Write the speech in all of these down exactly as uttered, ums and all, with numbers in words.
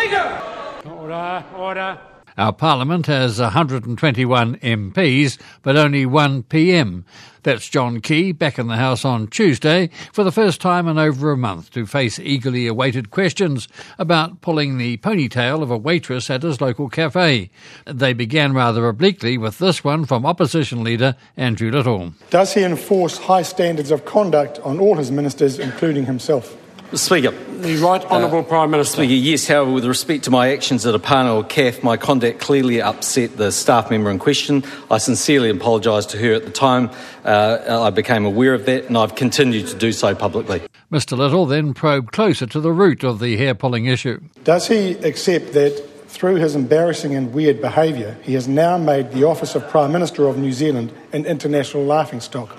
Speaker! Order, order. Our Parliament has one hundred twenty-one M Ps, but only one P M. That's John Key back in the House on Tuesday for the first time in over a month to face eagerly awaited questions about pulling the ponytail of a waitress at his local cafe. They began rather obliquely with this one from Opposition Leader Andrew Little. Does he enforce high standards of conduct on all his ministers, including himself? Mister Speaker. The Right Honourable uh, Prime Minister. Speaker, yes, however, with respect to my actions at Apana or C A F, my conduct clearly upset the staff member in question. I sincerely apologise to her at the time. Uh, I became aware of that and I've continued to do so publicly. Mister Little then probed closer to the root of the hair-pulling issue. Does he accept that through his embarrassing and weird behaviour, he has now made the office of Prime Minister of New Zealand an international laughingstock?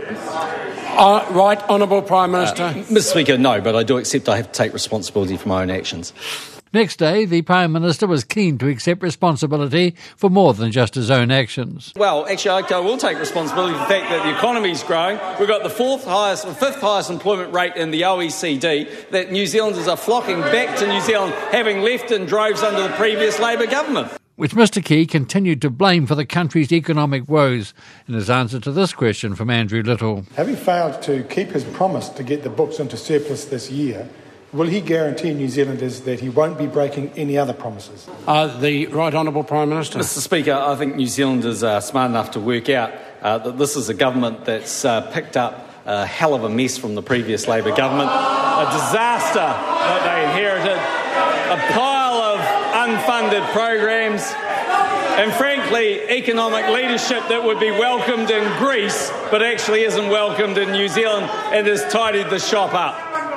Uh, right Honourable Prime Minister. Uh, Mister Speaker, no, but I do accept I have to take responsibility for my own actions. Next day, the Prime Minister was keen to accept responsibility for more than just his own actions. Well, actually, I will take responsibility for the fact that the economy is growing. We've got the fourth highest, or fifth highest employment rate in the O E C D, that New Zealanders are flocking back to New Zealand, having left in droves under the previous Labour government. Which Mister Key continued to blame for the country's economic woes in his answer to this question from Andrew Little. Having failed to keep his promise to get the books into surplus this year, will he guarantee New Zealanders that he won't be breaking any other promises? Uh, the Right Honourable Prime Minister. Mister Speaker, I think New Zealanders are smart enough to work out uh, that this is a government that's uh, picked up a hell of a mess from the previous Labour government, a disaster that they inherited, a pile of unfunded programs, and frankly, economic leadership that would be welcomed in Greece but actually isn't welcomed in New Zealand and has tidied the shop up.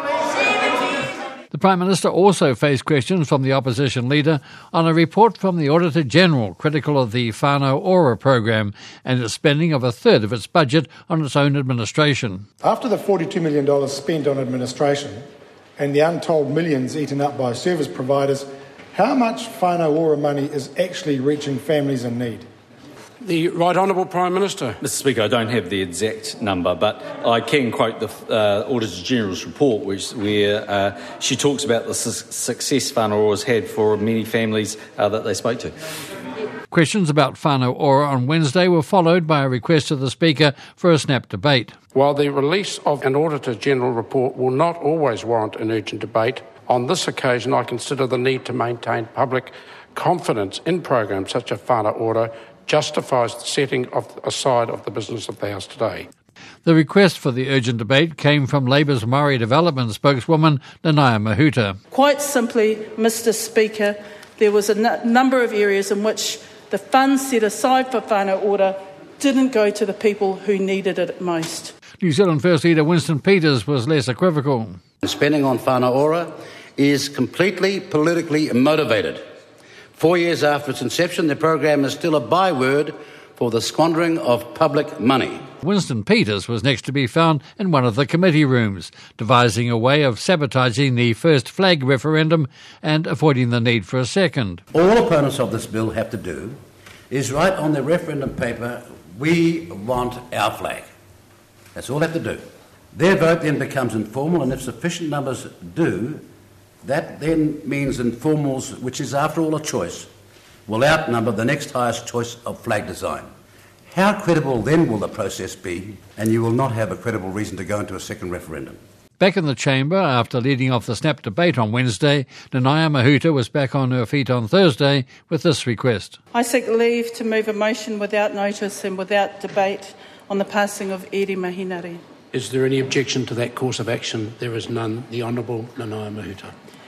The Prime Minister also faced questions from the Opposition Leader on a report from the Auditor-General critical of the Whānau Ora program and its spending of a third of its budget on its own administration. After the forty-two million dollars spent on administration and the untold millions eaten up by service providers, how much Whānau Ora money is actually reaching families in need? The Right Honourable Prime Minister. Mister Speaker, I don't have the exact number, but I can quote the uh, Auditor-General's report, which, where uh, she talks about the su- success Whānau Ora's had for many families uh, that they spoke to. Questions about Whānau Ora on Wednesday were followed by a request to the Speaker for a snap debate. While the release of an Auditor-General report will not always warrant an urgent debate, on this occasion I consider the need to maintain public confidence in programs such as Whānau Ora justifies the setting of aside of the business of the House today. The request for the urgent debate came from Labour's Māori Development spokeswoman, Nanaia Mahuta. Quite simply, Mister Speaker, there was a n- number of areas in which the funds set aside for Whānau Ora didn't go to the people who needed it most. New Zealand First Leader Winston Peters was less equivocal. Spending on Whānau Ora is completely politically motivated. Four years after its inception, the program is still a byword for the squandering of public money. Winston Peters was next to be found in one of the committee rooms, devising a way of sabotaging the first flag referendum and avoiding the need for a second. All opponents of this bill have to do is write on their referendum paper, "We want our flag." That's all they have to do. Their vote then becomes informal, and if sufficient numbers do, that then means informals, which is after all a choice, will outnumber the next highest choice of flag design. How credible then will the process be? And you will not have a credible reason to go into a second referendum. Back in the chamber, after leading off the snap debate on Wednesday, Nanaia Mahuta was back on her feet on Thursday with this request. I seek leave to move a motion without notice and without debate on the passing of Eri Mahinari. Is there any objection to that course of action? There is none. The Honourable Nanaia Mahuta.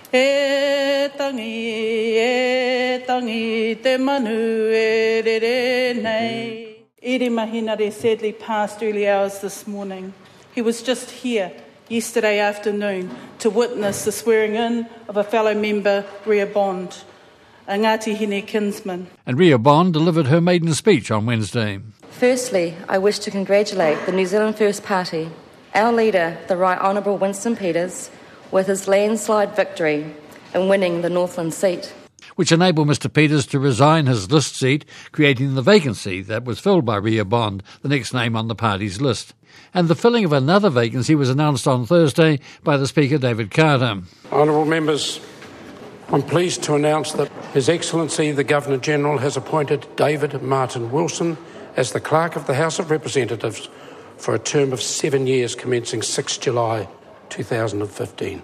E tangi, e tangi, te manu e re re nei. Eri Mahinari sadly passed early hours this morning. He was just here yesterday afternoon to witness the swearing in of a fellow member, Ria Bond, a Ngāti Hine kinsman. And Ria Bond delivered her maiden speech on Wednesday. Firstly, I wish to congratulate the New Zealand First Party, our leader, the Right Honourable Winston Peters, with his landslide victory in winning the Northland seat, which enabled Mister Peters to resign his list seat, creating the vacancy that was filled by Ria Bond, the next name on the party's list. And the filling of another vacancy was announced on Thursday by the Speaker, David Carter. Honourable members, I'm pleased to announce that His Excellency the Governor-General has appointed David Martin Wilson as the Clerk of the House of Representatives for a term of seven years commencing the sixth of July two thousand fifteen.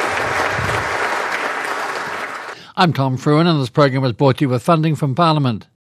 I'm Tom Fruin, and this program was brought to you with funding from Parliament.